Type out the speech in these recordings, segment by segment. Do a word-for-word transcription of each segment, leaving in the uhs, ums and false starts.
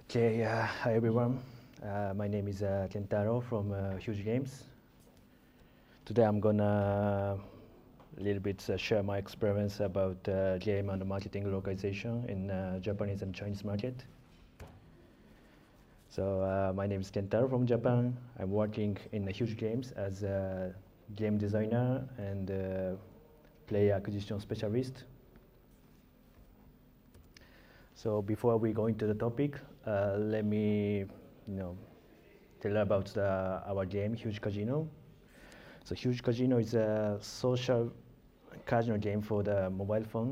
Okay, uh, hi everyone. Uh, my name is uh, Kentaro from uh, Huge Games. Today I'm gonna a little bit uh, share my experience about uh, game and marketing localization in uh, Japanese and Chinese market. So uh, my name is Kentaro from Japan. I'm working in Huge Games as a game designer and uh, player acquisition specialist. So before we go into the topic, uh, let me, you know, tell about the, our game, Huge Casino. So Huge Casino is a social casino game for the mobile phone.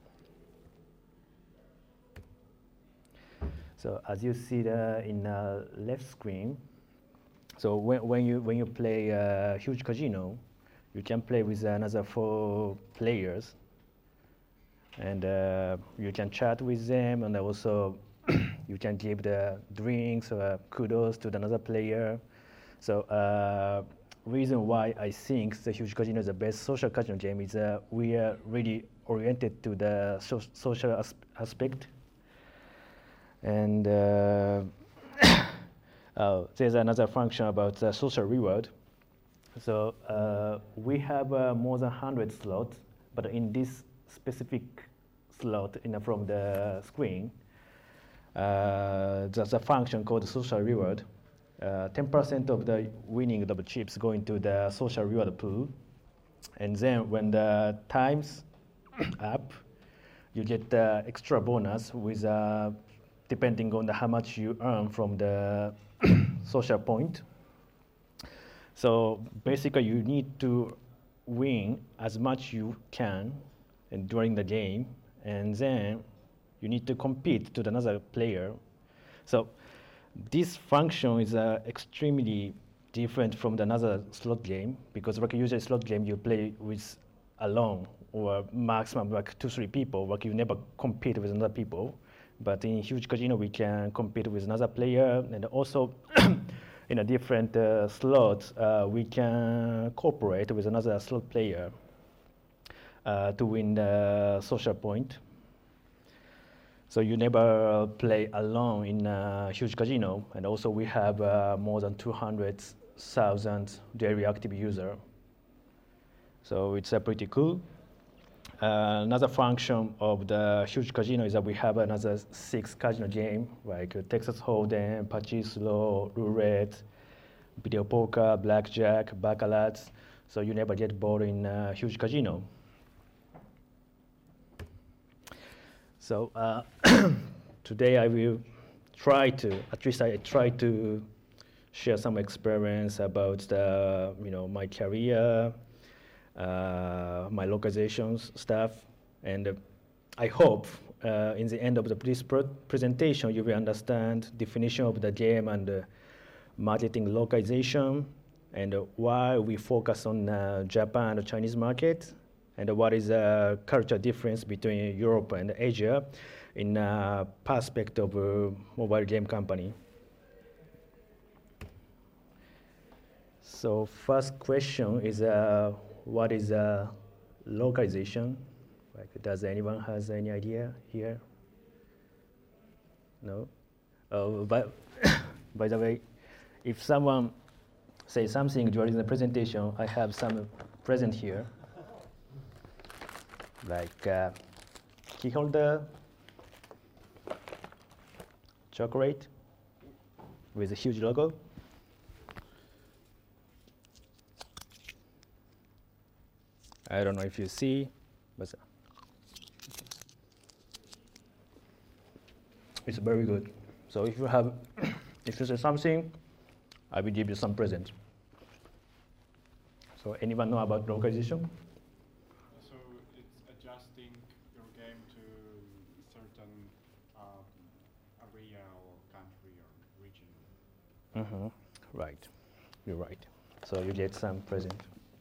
So as you see the, in the left screen, so when, when you when you play uh, Huge Casino, you can play with another four players, and uh, you can chat with them, and also you can give the drinks or kudos to another player. So uh, reason why I think the Huge Casino is the best social casino game is uh, we are really oriented to the so social as aspect. And uh, uh, there's another function about the social reward. So uh, we have uh, more than one hundred slots, but in this specific slot in, from the screen, uh, there's a function called social reward. ten percent uh, of the winning of the chips go into the social reward pool. And then when the time's up, you get the extra bonus with uh, depending on the, how much you earn from the social point. So basically, you need to win as much you can and during the game, and then you need to compete to another player. So this function is uh, extremely different from the another slot game, because like usually slot game you play with alone or maximum like two three people, like you never compete with another people. But in Huge Casino we can compete with another player, and also in a different uh, slots uh, we can cooperate with another slot player uh, to win the social point. So you never play alone in a Huge Casino, and also we have uh, more than two hundred thousand daily active users. So it's uh, pretty cool. Uh, another function of the Huge Casino is that we have another six casino game, like uh, Texas Hold'em, Pachislo, Roulette, Video Poker, Blackjack, Baccarat. So you never get bored in uh, Huge Casino. So uh, today I will try to, at least I try to share some experience about the, you know, my career, uh, my localizations stuff, and uh, I hope uh, in the end of the, this pr presentation you will understand definition of the game and uh, marketing localization, and uh, why we focus on uh, Japan and the Chinese market, and what is the culture difference between Europe and Asia in uh, perspective of a mobile game company. So first question is, uh, what is uh, localization? Like, does anyone has any idea here? No? Uh, but by the way, if someone says something during the presentation, I have some present here. Like uh, key holder, chocolate with a huge logo. I don't know if you see, but it's very good. So if you have, if you say something, I will give you some present. So anyone know about localization? So it's adjusting your game to certain um, area or country or region. Mm-hmm. Right, you're right. So you get some present.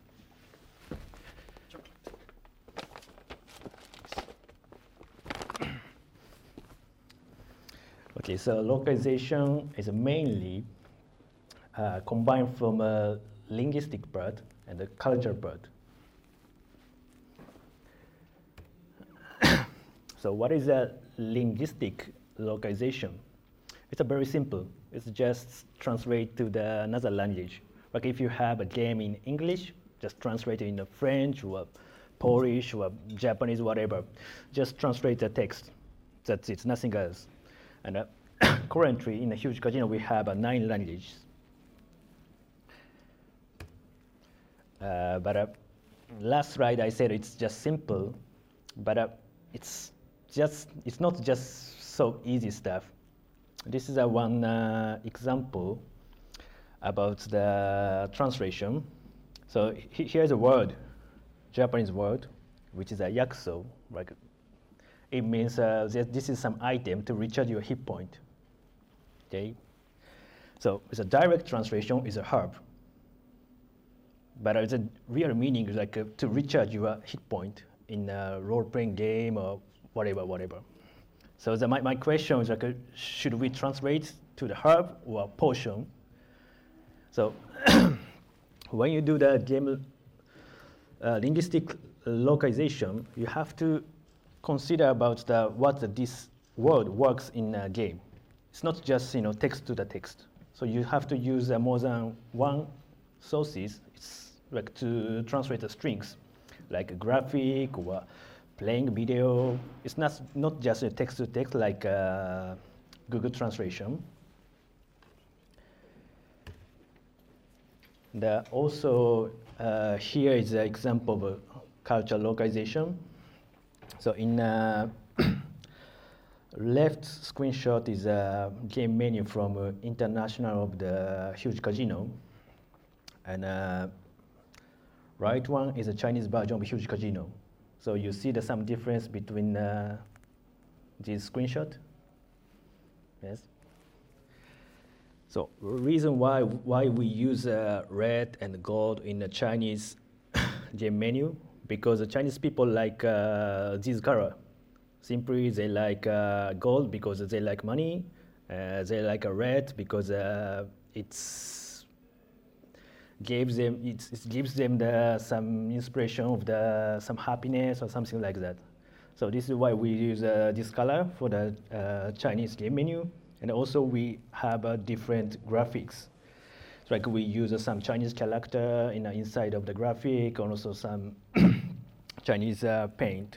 Okay, so localization is mainly uh, combined from a linguistic part and a culture part. So what is a linguistic localization? It's a very simple. It's just translate to the another language. Like if you have a game in English, just translate it into French or Polish or Japanese, whatever. Just translate the text. That's it, nothing else. And uh, currently in a huge casino, we have uh, nine languages. Uh, but uh, last slide I said it's just simple, but uh, it's just it's not just so easy stuff. This is a one uh, example about the translation. So he, here's a word, Japanese word, which is a yakuso. Like it means uh, that this is some item to recharge your hit point. Okay. So it's a direct translation is a herb. But it's a real meaning is like uh, to recharge your hit point in a role-playing game or whatever, whatever. So the, my, my question is like, uh, should we translate to the herb or potion? So when you do the game uh, linguistic localization, you have to consider about the, what the, this word works in a game. It's not just you know text to the text. So you have to use uh, more than one sources. It's like to translate the strings, like a graphic or playing video. It's not not just a text to text like uh, Google Translation. The also uh, here is an example of a cultural localization. So in uh, left screenshot is a game menu from uh, International of the Huge Casino, and uh, right one is a Chinese version of Huge Casino. So you see the some difference between uh, this screenshot. Yes. So reason why why we use uh, red and gold in the Chinese game menu, because the Chinese people like uh, this color. Simply they like uh, gold because they like money. Uh, they like a red because uh, it's gives them it's, it gives them the, some inspiration of the some happiness or something like that. So this is why we use uh, this color for the uh, Chinese game menu. And also we have uh, different graphics. So like we use uh, some Chinese character in, uh, inside of the graphic, and also some Chinese uh, paint.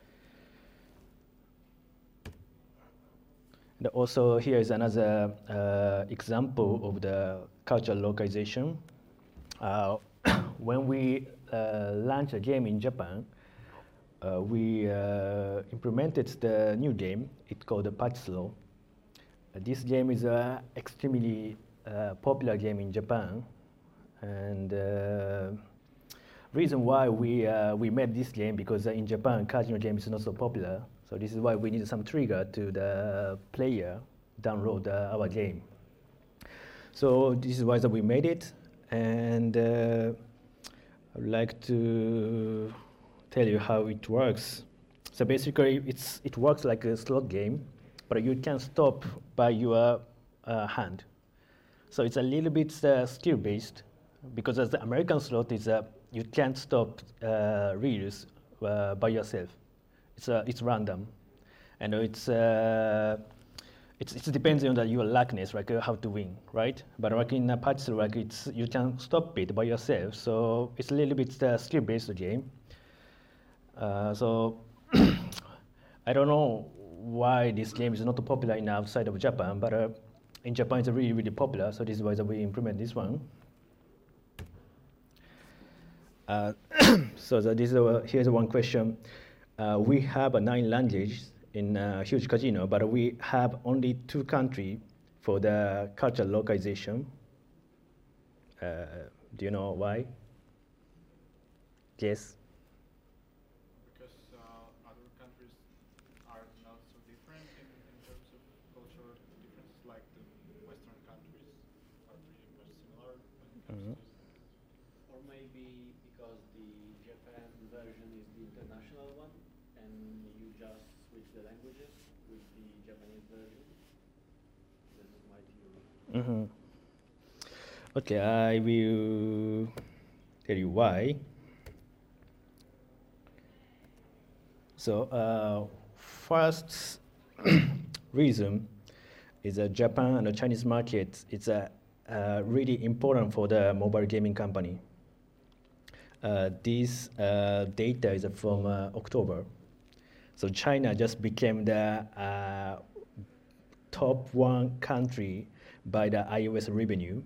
And also here is another uh, example of the cultural localization. Uh, when we uh, launched a game in Japan, uh, we uh, implemented the new game. It's called the Patchslow. Uh, this game is an extremely uh, popular game in Japan, and uh, reason why we uh, we made this game because uh, in Japan casino game is not so popular. So this is why we need some trigger to the player download uh, our game. So this is why that we made it, and uh, I would like to tell you how it works. So basically, it's it works like a slot game, but you can stop by your uh, hand. So it's a little bit uh, skill-based, because as the American slot is uh, you can't stop uh, reels uh, by yourself. It's uh, it's random, and it's uh, it's it depends on the, your luckness, like uh, how to win, right? But like in a patch, like it's you can stop it by yourself. So it's a little bit uh, skill-based game. Uh, so I don't know why this game is not popular in outside of Japan, but uh, in Japan it's really really popular. So this is why we implement this one. Uh, so the, this is a, here's one question. Uh, we have uh, nine languages in uh, Huge Casino, but we have only two countries for the cultural localization. Uh, do you know why? Yes. Because uh, other countries are not so different in, in terms of cultural differences, like the Western countries are pretty much similar when it comes Mm-hmm. to this. Or maybe because the Japan version is the international one, and you just switch the languages with the Japanese version. This is my theory. Mm-hmm. Okay, I will tell you why. So uh, first reason is uh, Japan and the Chinese market. It's uh, uh, really important for the mobile gaming company. Uh, this uh, data is from uh, October. So China just became the uh, top one country by the iOS revenue.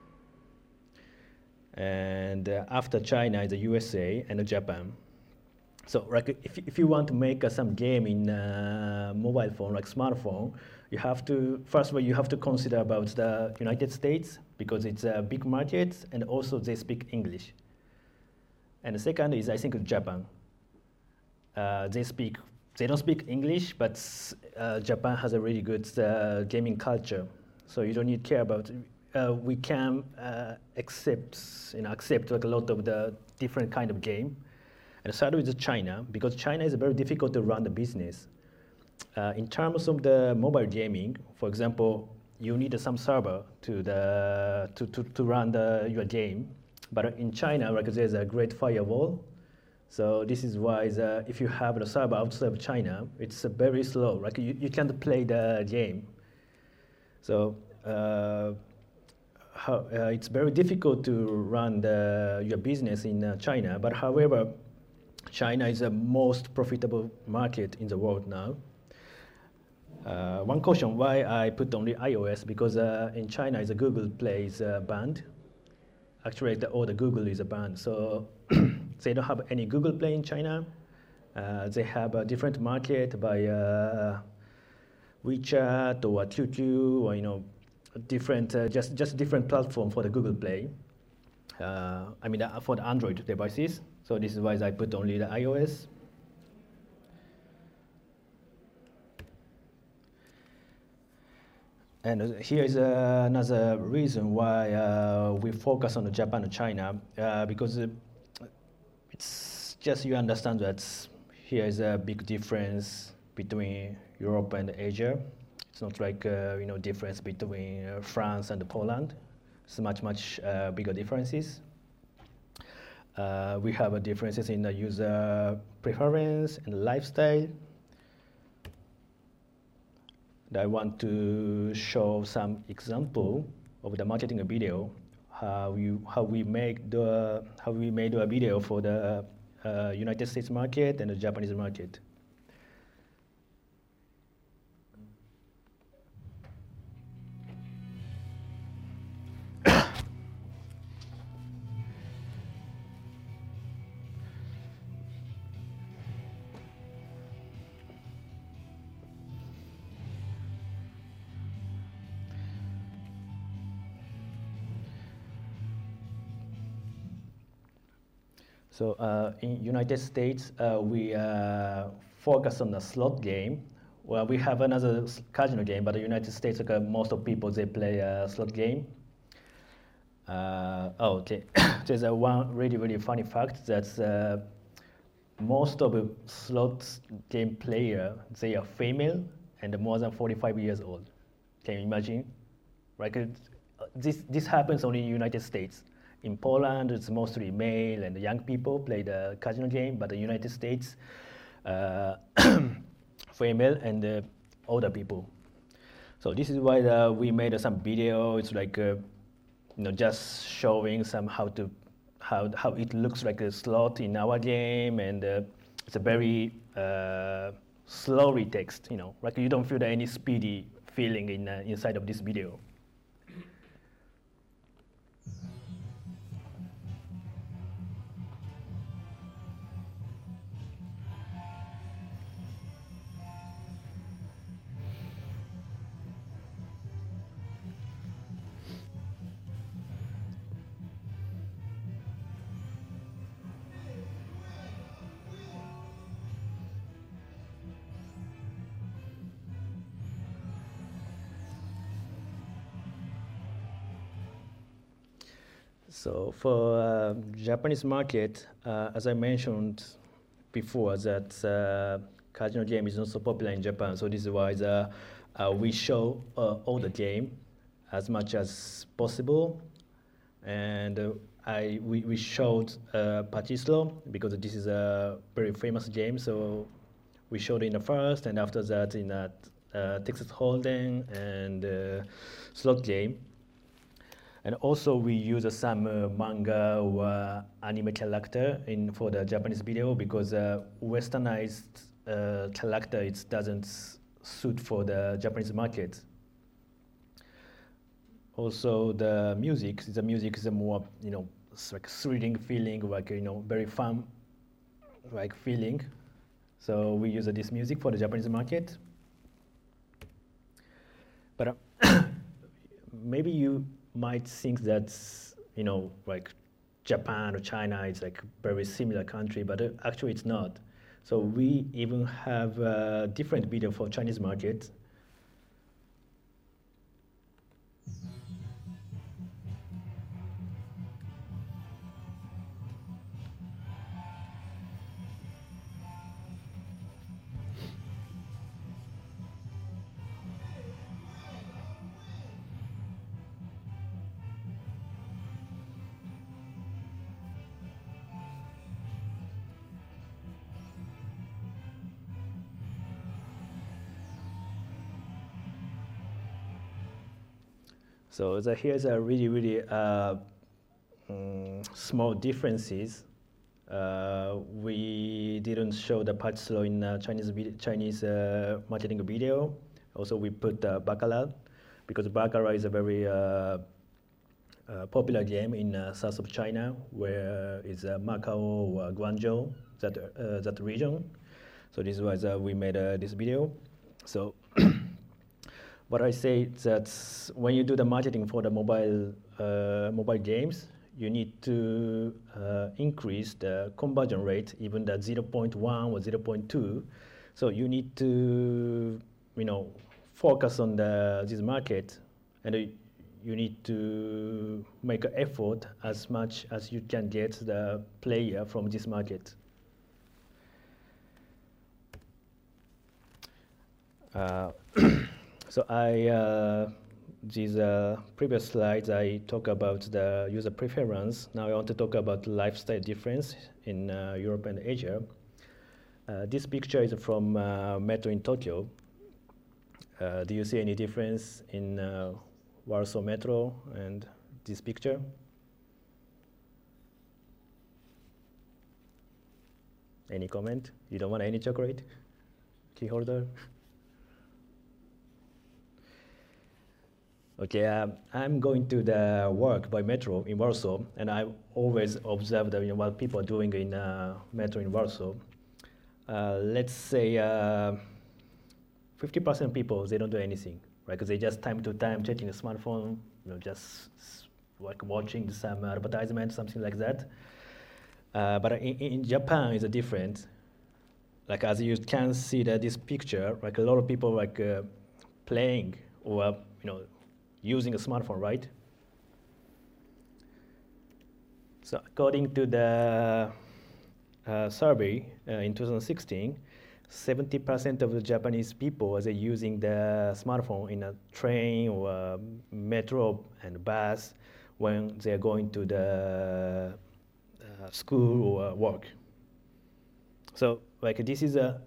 And uh, after China is the U S A and Japan. So like if, if you want to make uh, some game in uh, mobile phone, like smartphone, you have to, first of all, you have to consider about the United States because it's a big market and also they speak English. And the second is, I think, Japan. Uh, they speak, they don't speak English, but uh, Japan has a really good uh, gaming culture. So you don't need to care about, uh, we can uh, accept, you know, accept like a lot of the different kind of game. And the third is China, because China is very difficult to run the business. Uh, in terms of the mobile gaming, for example, you need uh, some server to, the, to, to, to run the, your game. But in China, like, there's a great firewall. So this is why the, if you have a server outside of China, it's uh, very slow. Like you, you can't play the game. So uh, how, uh, it's very difficult to run the, your business in uh, China. But however, China is the most profitable market in the world now. Uh, one caution why I put only iOS, because uh, in China is a Google Play is uh, banned. Actually, the, all the Google is a banned, so they don't have any Google Play in China. Uh, they have a different market by uh, WeChat or Q Q, or you know, different uh, just just different platform for the Google Play. Uh, I mean, uh, for the Android devices. So this is why I put only the iOS. And here is uh, another reason why uh, we focus on Japan and China, uh, because uh, it's just you understand that here is a big difference between Europe and Asia. It's not like uh, you know difference between uh, France and Poland. It's much much uh, bigger differences. Uh, we have uh, differences in the user preference and lifestyle. I want to show some example of the marketing video, how you how we make the how we made a video for the uh, United States market and the Japanese market. So uh, in United States, uh, we uh, focus on the slot game. Well, we have another casino game, but the United States, like, uh, most of people, they play a slot game. Uh, oh, okay. There's a one really, really funny fact that uh, most of the slot game player, they are female and more than forty-five years old. Can you imagine? Like, uh, this, this happens only in the United States. In Poland, it's mostly male and young people play the casino game, but the United States, uh, female and uh, older people. So this is why uh, we made uh, some video. It's like uh, you know just showing some how to how how it looks like a slot in our game, and uh, it's a very uh, slowly text. You know, like you don't feel any speedy feeling in uh, inside of this video. So for uh, Japanese market, uh, as I mentioned before, that uh, casino game is not so popular in Japan. So this is why the, uh, we show uh, all the game as much as possible, and uh, I we, we showed uh, Pachislo because this is a very famous game. So we showed it in the first, and after that in that uh, Texas Hold'em, and uh, slot game. And also we use uh, some uh, manga or uh, anime character in for the Japanese video because uh, westernized uh, character it doesn't s- suit for the Japanese market. Also the music, the music is a more you know it's like thrilling feeling, like you know very fun like feeling. So we use uh, this music for the Japanese market. But uh, maybe you might think that you know like Japan or China is like very similar country, but uh, actually it's not. So we even have a different video for Chinese market. So the, here's a really, really uh, mm, small differences. Uh, we didn't show the patch slow in uh, Chinese vid- Chinese uh, marketing video. Also, we put uh, Baccarat because Baccarat is a very uh, uh, popular game in uh, south of China, where is uh, Macau or Guangzhou, that uh, that region. So this was uh, we made uh, this video. So. What I say that when you do the marketing for the mobile uh, mobile games, you need to uh, increase the conversion rate, even the zero point one or zero point two. So you need to, you know, focus on the this market, and uh, you need to make an effort as much as you can get the player from this market. Uh, So I, uh, these uh, previous slides, I talk about the user preference. Now I want to talk about lifestyle difference in uh, Europe and Asia. Uh, this picture is from uh, Metro in Tokyo. Uh, do you see any difference in uh, Warsaw Metro and this picture? Any comment? You don't want any chocolate? Key holder? Okay, um, I'm going to the work by metro in Warsaw, and I always observe that, you know, what people are doing in uh, metro in Warsaw. Uh, let's say uh, fifty percent people, they don't do anything, right? Because they just time to time checking the smartphone, you know, just s- like watching some advertisement, something like that. Uh, but in, in Japan, it's different. Like as you can see that this picture, like a lot of people like uh, playing or you know using a smartphone, right? So according to the uh, survey uh, in two thousand sixteen, seventy percent of the Japanese people are using the smartphone in a train or a metro and bus when they're going to the uh, school or work. So like this is a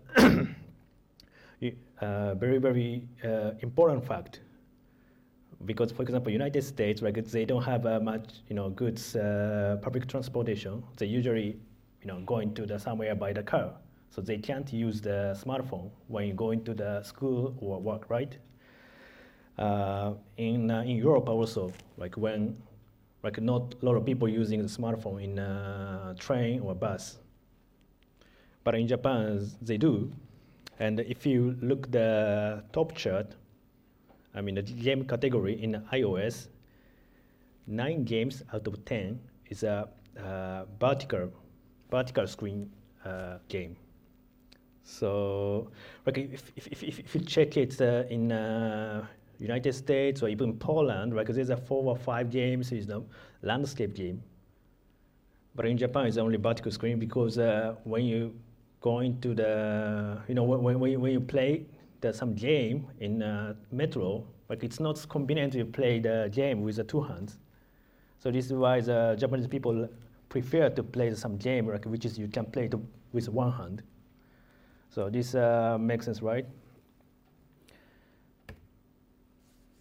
uh, very, very uh, important fact. Because, for example, United States, like they don't have uh, much, you know, goods uh, public transportation. They usually, you know, going to the somewhere by the car, so they can't use the smartphone when you go into the school or work, right? Uh, in uh, in Europe also, like when, like not a lot of people using the smartphone in a train or bus, but in Japan they do, and if you look the top chart. I mean, the game category in iOS, nine games out of ten is a uh, vertical, vertical screen uh, game. So, like if, if, if, if you check it uh, in uh, United States or even Poland, like there's a four or five games, is the landscape game. But in Japan, it's only vertical screen because uh, when you go into the, you know, when, when, when you play there's some game in uh, metro, but it's not convenient to play the game with the two hands. So this is why the Japanese people prefer to play some game, like, which is you can play to, with one hand. So this uh, makes sense, right?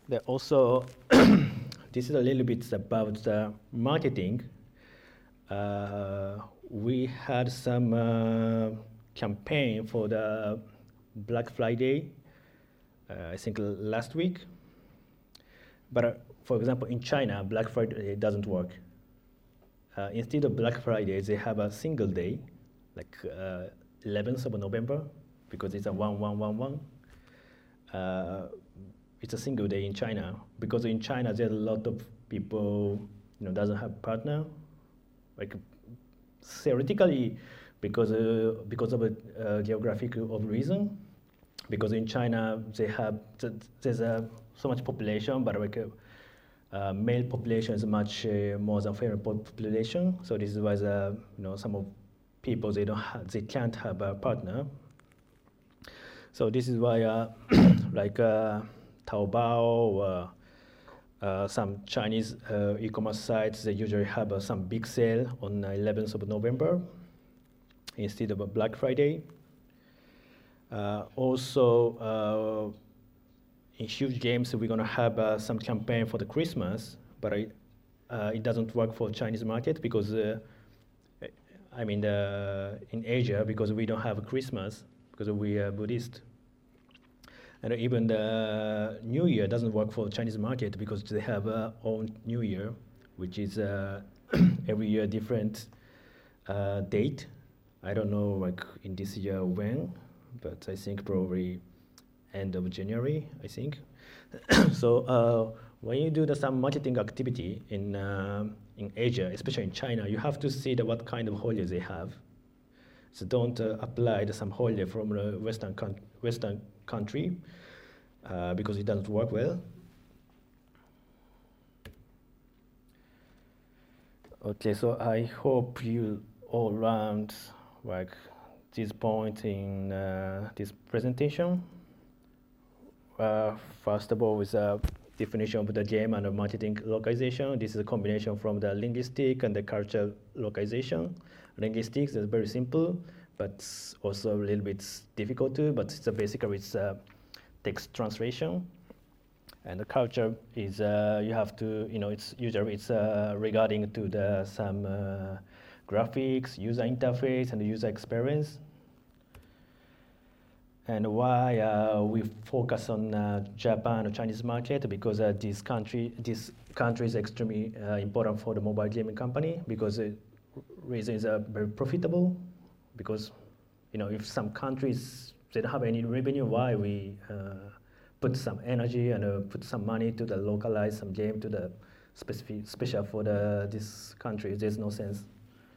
There also, this is a little bit about the marketing. Uh, we had some uh, campaign for the Black Friday, uh, I think l- last week. But uh, for example, in China, Black Friday doesn't work. Uh, instead of Black Friday, they have a single day, like uh, eleventh of November, because it's a one one one one. Uh, it's a single day in China because in China there's a lot of people, you know, doesn't have partner, like theoretically, because uh, because of a uh, geographical of reason. Because in China they have th- there's a, so much population, but like uh, uh, male population is much uh, more than female population. So this is why the, you know, some of people they don't ha- they can't have a partner. So this is why uh, like uh, Taobao, uh, uh, some Chinese uh, e-commerce sites they usually have uh, some big sale on the eleventh of November instead of a Black Friday. Uh, also, uh, in huge games, we're gonna have uh, some campaign for the Christmas, but I, uh, it doesn't work for Chinese market because, uh, I mean, uh, in Asia, because we don't have a Christmas, because we are Buddhist. And even the New Year doesn't work for Chinese market because they have their own New Year, which is uh, every year different uh, date. I don't know like in this year when, but I think probably end of January, I think. So uh, when you do the, some marketing activity in uh, in Asia, especially in China, you have to see the, what kind of holiday they have. So don't uh, apply the, some holiday from the Western con- Western country uh, because it doesn't work well. Okay, so I hope you all learned like this point in uh, this presentation. Uh, first of all, with a definition of the game and the marketing localization. This is a combination from the linguistic and the cultural localization. Linguistics is very simple, but also a little bit difficult too. But it's a basically it's a text translation. And the culture is uh, you have to, you know, it's usually it's uh, regarding to the some uh, graphics, user interface, and the user experience. And why uh, we focus on uh, Japan or Chinese market? Because uh, this country, this country is extremely uh, important for the mobile gaming company because the reason is uh, very profitable. Because, you know, if some countries they don't have any revenue, why we uh, put some energy and uh, put some money to the localize some game to the specific special for the this country? There's no sense.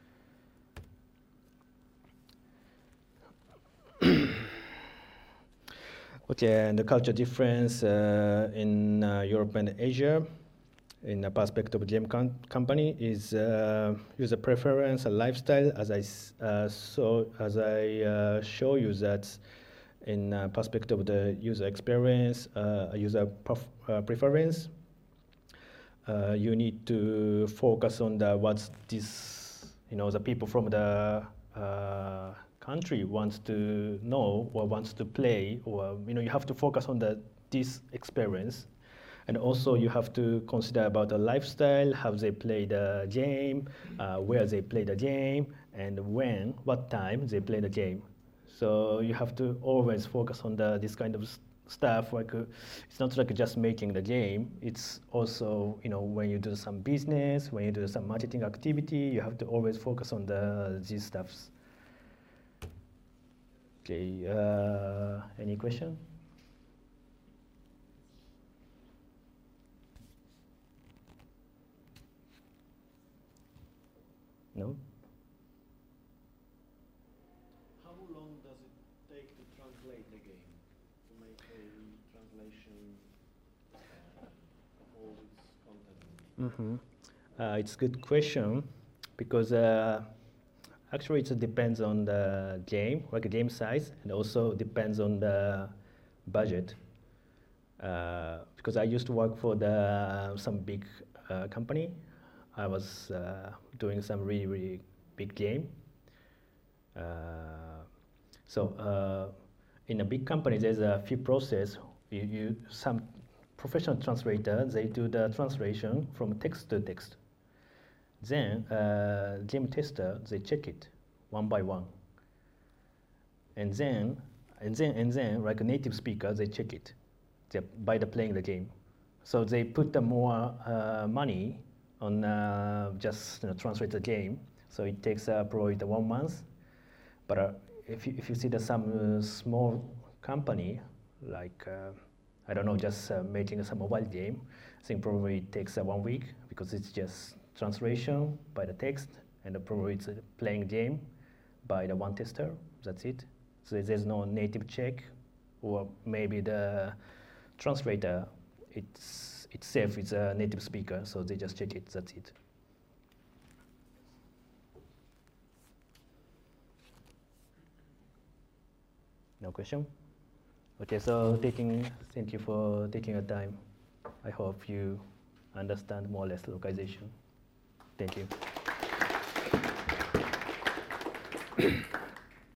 Okay, and the culture difference uh, in uh, Europe and Asia, in the perspective of game com- company, is uh, user preference and lifestyle. As I s- uh, saw, as I uh, show you that, in uh, perspective of the user experience, uh, user pref- uh, preference, uh, you need to focus on the what's this, you know, the people from the uh, country wants to know or wants to play, or you know, you have to focus on the this experience, and also you have to consider about the lifestyle, how they play the game, uh, where they play the game, and when, what time they play the game. So you have to always focus on the this kind of s- stuff. Like uh, it's not like just making the game. It's also, you know, when you do some business, when you do some marketing activity, you have to always focus on the these stuffs. Okay. Uh, any question? No. How long does it take to translate the game? To make a translation uh, of all its content? Mm-hmm. Uh, it's a good question because uh, actually it depends on the game, like a game size, and also depends on the budget. Uh, because I used to work for the some big uh, company, I was uh, doing some really really big game. Uh, so uh, in a big company, there's a few process. You, you some professional translator, they do the translation from text to text. Then uh, game tester, they check it one by one. And then, and then, and then, like a native speaker, they check it they, by the playing the game. So they put the more uh, money on uh, just you know, translate the game. So it takes uh, probably the one month. But uh, if you if you see the some uh, small company like uh, I don't know, just uh, making some mobile game, I think probably it takes uh, one week because it's just translation by the text, and uh, probably it's a playing game by the one tester. That's it. So there's no native check, or maybe the translator it's itself is a native speaker, so they just check it. That's it. No question? Okay, so taking, thank you for taking your time. I hope you understand more or less localization. Thank you.